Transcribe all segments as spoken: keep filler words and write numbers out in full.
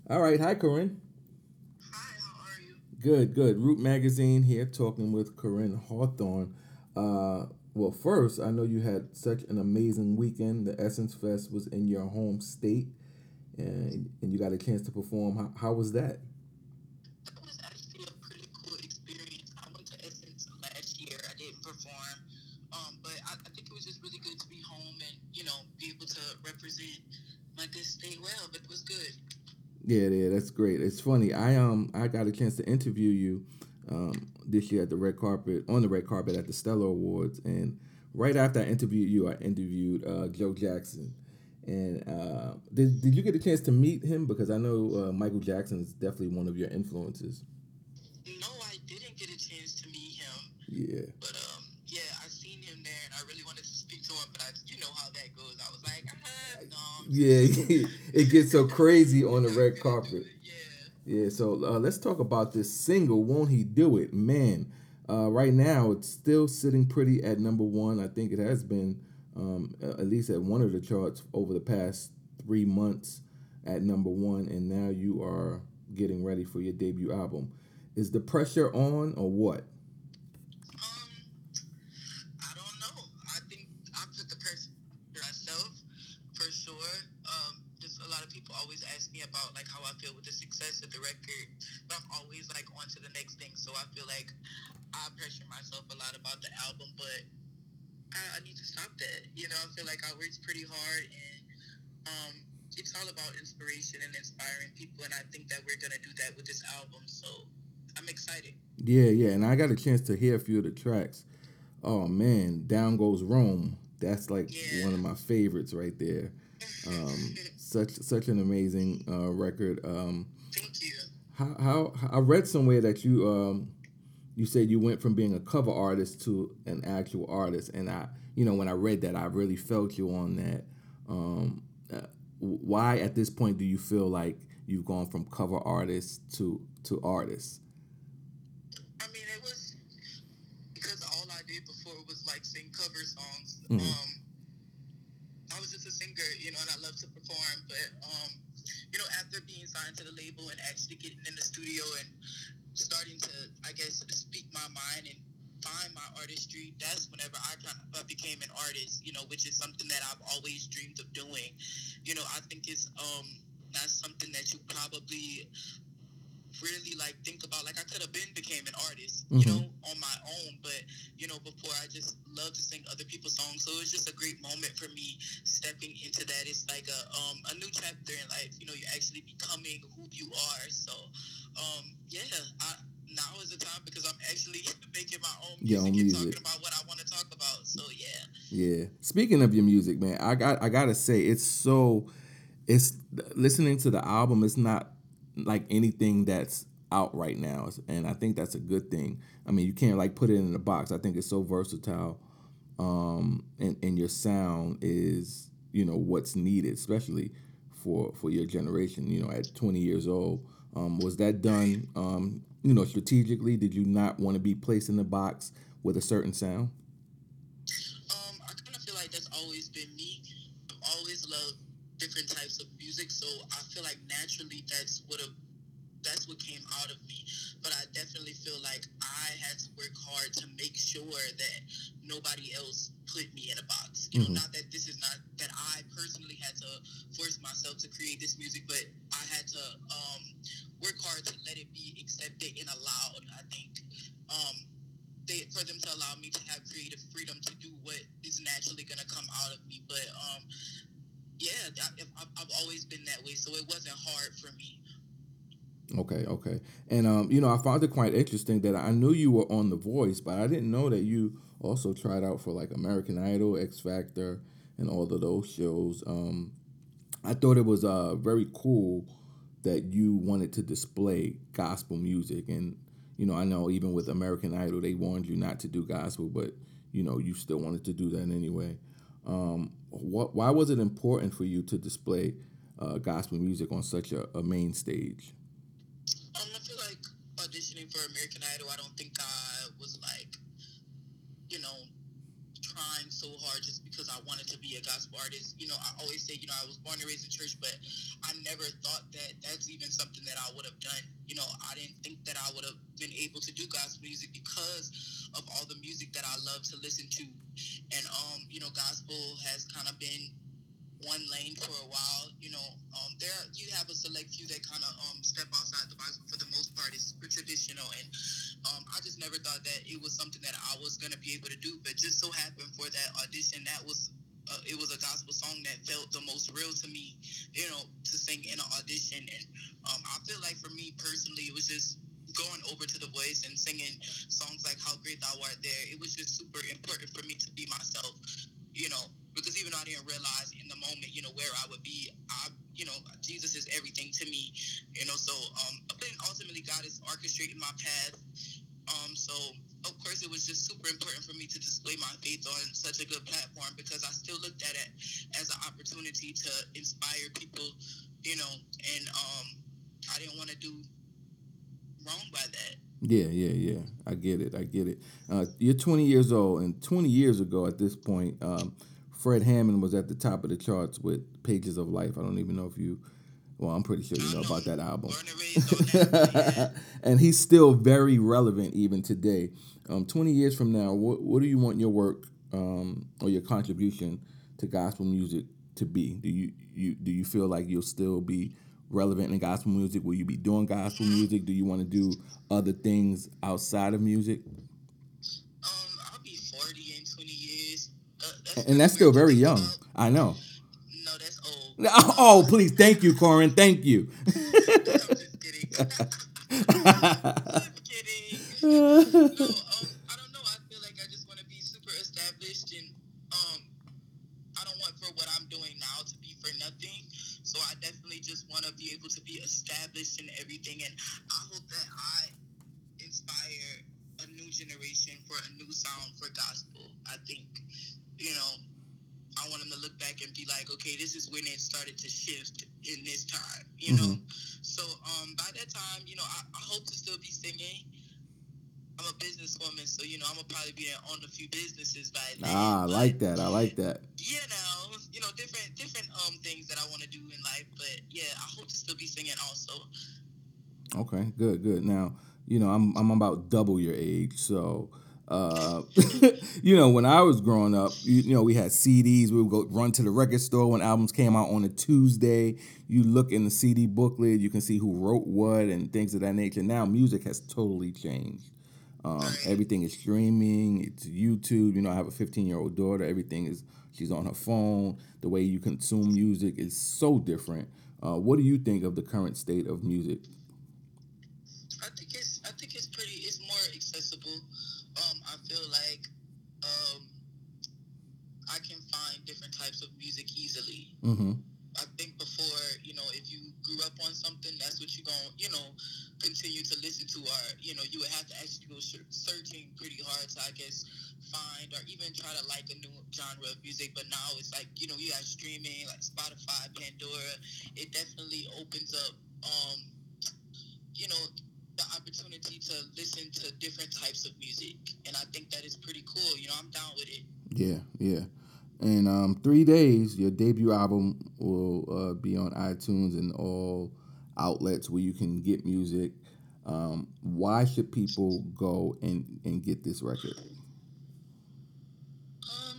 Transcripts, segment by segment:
All right. Hi, Corinne. Hi, how are you? Good, good. Root Magazine here talking with Corinne Hawthorne. Uh, well, first, I know you had such an amazing weekend. The Essence Fest was in your home state, and, and you got a chance to perform. How, how was that? That was actually a pretty cool experience. I went to Essence last year. I didn't perform, um, but I, I think it was just really good to be home and you know be able to represent my good state well. But it was good. Yeah, yeah, that's great. It's funny. I um I got a chance to interview you um, this year at the red carpet on the red carpet at the Stellar Awards, and right after I interviewed you, I interviewed uh, Joe Jackson. And uh, did did you get a chance to meet him? Because I know uh, Michael Jackson is definitely one of your influences. No, I didn't get a chance to meet him, Yeah, but um, yeah, I seen him there, and I really wanted to speak to him, but I, you know how that goes. I was like, ah, no, I'm just yeah, kidding. it gets so crazy on You're the not red gonna do carpet. it, yeah. Yeah, so uh, let's talk about this single. Won't he do it, man? Uh, right now, it's still sitting pretty at number one. I think it has been um, at least at one of the charts over the past three months at number one, and now you are getting ready for your debut album. Is the pressure on or what? Um, I don't know. I think I put the person myself for sure. Um, just a lot of people always ask me about like how I feel with the success of the record, but I'm always like on to the next thing. So I feel like I pressure myself a lot about the album, but I, I need to stop that. You know, I feel like I worked pretty hard, and um, it's all about inspiration and inspiring people, and I think that we're gonna do that with this album. So I'm excited. Yeah, yeah, and I got a chance to hear a few of the tracks. Oh man, Down Goes Rome. That's like one of Yeah. my favorites right there. Um, such such an amazing uh, record. Um, Thank you. how, how I read somewhere that you um, you said you went from being a cover artist to an actual artist, and I you know when I read that I really felt you on that. Um, uh, why at this point do you feel like you've gone from cover artist to to artist? I mean, it was because all I did before was like sing cover songs. Mm-hmm. Um, I was just a singer, you know, and I love to perform. But um, you know, after being signed to the label and actually getting in the studio and starting to, I guess, speak my mind and find my artistry, that's whenever I kind of became an artist. You know, which is something that I've always dreamed of doing. You know, I think it's um, not something that you probably really like think about. Like I could have been became an artist, you Mm-hmm. know, on my own, but you know, before I just love to sing other people's songs. So it's just a great moment for me stepping into that. It's like a um a new chapter in life. You know, you're actually becoming who you are. So um yeah, I now is the time because I'm actually making my own Your music own and music. talking about what I want to talk about. So yeah. Yeah. Speaking of your music, man, I got I gotta say it's so it's listening to the album. It's not like anything that's out right now, and I think that's a good thing. I mean, you can't like put it in a box. I think it's so versatile, um, and and your sound is you know what's needed, especially for for your generation. You know, at twenty years old, um, was that Right. done? Um, you know, strategically, did you not want to be placed in the box with a certain sound? Um, I kind of feel like that's always been me. I've always loved different types of music, so I feel like naturally that's what a that's what came out of me. But I definitely feel like I had to work hard to make sure that nobody else put me in a box. You know, Mm-hmm. not that this is not that I personally had to force myself to create this music, but I had to um, work hard to let it be accepted and allowed. I think um, they for them to allow me to have creative freedom to do what is naturally going to come out of me. But um, yeah, I, I've always been that way, so it wasn't hard for me. Okay, okay. And um, you know, I found it quite interesting that I knew you were on The Voice, but I didn't know that you also tried out for like American Idol, X Factor, and all of those shows. Um, I thought it was uh very cool that you wanted to display gospel music, and you know, I know even with American Idol, they warned you not to do gospel, but you know, you still wanted to do that anyway. Um, what? Why was it important for you to display uh, gospel music on such a, a main stage? Um, I feel like auditioning for American Idol, I don't think I was like, you know, trying so hard just because I wanted to be a gospel artist. You know, I always say, you know, I was born and raised in church, but I never thought that that's even something that I would have done. You know, I didn't think that I would have been able to do gospel music because of all the music that I love to listen to. And, um, you know, gospel has kind of been one lane for a while. You know, um, there you have a select few that kind of um, step outside the box, but for the most part, it's super traditional. And um, I just never thought that it was something that I was going to be able to do. But just so happened for that audition, that was uh, it was a gospel song that felt the most real to me, you know, to sing in an audition. And um, I feel like for me personally, it was just going over to The Voice and singing songs like How Great Thou Art there. It was just super important for me to be myself, you know, because even though I didn't realize in the moment, you know, where I would be, I, you know, Jesus is everything to me, you know, so, um, but then ultimately God is orchestrating my path, um, so, of course, it was just super important for me to display my faith on such a good platform, because I still looked at it as an opportunity to inspire people, you know, and, um, I didn't want to do wrong by that. Yeah, yeah, yeah. I get it. I get it. Uh, you're twenty years old, and twenty years ago at this point, um, Fred Hammond was at the top of the charts with Pages of Life. I don't even know if you, well, I'm pretty sure you know, know about that album. Born and raised on that, yeah. And he's still very relevant even today. Um, twenty years from now, what, what do you want your work um, or your contribution to gospel music to be? Do you, you do you feel like you'll still be relevant in gospel music? Will you be doing gospel music? Do you want to do other things outside of music? Um, I'll be forty in twenty years. Uh, that's and that's still very young. About. I know. No, that's old. Oh, please. Thank you, Corin. Thank you. I'm just kidding. Just kidding. No, um, I don't know. I feel like I just want to be super established, and um, I don't want for what I'm doing now to be for nothing. So I definitely just want to be able to be established in everything, and I hope that I inspire a new generation for a new sound for gospel. I think, you know, I want them to look back and be like, okay, this is when it started to shift in this time, you mm-hmm. know? So um, by that time, you know, I, I hope to still be singing. I'm a businesswoman, so, you know, I'm going to probably be on a few businesses by then. Ah, I but, like that. I like that. You know, you know, different different um things that I want to do in life. But, yeah, I hope to still be singing also. Okay, good, good. Now, you know, I'm I'm about double your age, so... Uh, you know, when I was growing up, you, you know, we had C Ds. We would go run to the record store when albums came out on a Tuesday. You look in the C D booklet, you can see who wrote what and things of that nature. Now, music has totally changed. Um, everything is streaming. It's YouTube. You know, I have a fifteen-year-old daughter. Everything is, she's on her phone. The way you consume music is so different. Uh, what do you think of the current state of music? I think it's, I think it's pretty, it's more accessible. Um, I feel like um, I can find different types of music easily. Mm-hmm. I think before, you know, if you grew up on something, that's what you're going to, you know, continue to listen to. Or, you know, you would have to actually go searching pretty hard to, I guess, find or even try to like a new genre of music. But now it's like, you know, you have streaming like Spotify, Pandora. It definitely opens up, um, you know, the opportunity to listen to different types of music, and I think that is pretty cool. You know, I'm down with it. Yeah, yeah. In um, three days, your debut album will uh, be on iTunes and all outlets where you can get music. Um, why should people go and, and get this record? Um,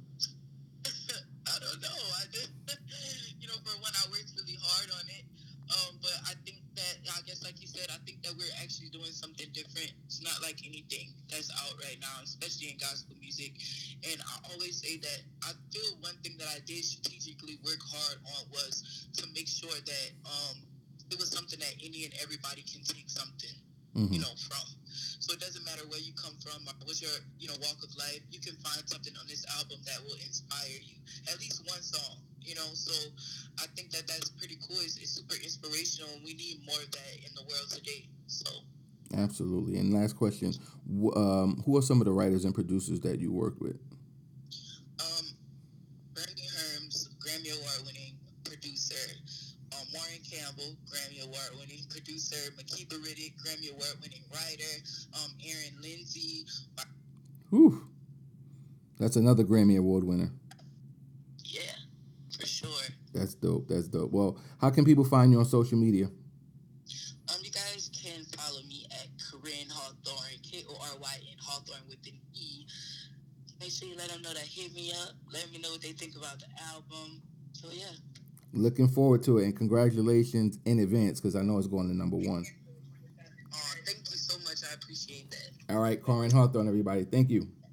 I don't know. I just, you know, for one, I worked really hard on it. Um, but I think that, I guess, like you said, I think that we're actually doing something different. It's not like anything that's out right now, especially in gospel music. And I always say that I feel one thing that I did strategically work hard on was to make sure that um, it was something that any and everybody can take something, mm-hmm. you know, from. So it doesn't matter where you come from or what's your, you know, walk of life. You can find something on this album that will inspire you. At least one song. You know, so I think that that's pretty cool. It's, it's super inspirational, and we need more of that in the world today. So, absolutely. And last question: um, who are some of the writers and producers that you worked with? Um, Bernie Herms, Grammy Award-winning producer. Um, Warren Campbell, Grammy Award-winning producer. Makeba Riddick, Grammy Award-winning writer. Um, Aaron Lindsay. Whew. That's another Grammy Award winner. Yeah, for sure. That's dope. That's dope. Well, how can people find you on social media? Um, you guys can follow me at Corinne Hawthorne, K O R Y N Hawthorne with an E. Make sure you let them know that hit me up. Let me know what they think about the album. So yeah. Looking forward to it, and congratulations in advance because I know it's going to number one. Oh, thank you so much. I appreciate that. All right, Corinne Hawthorne, everybody. Thank you.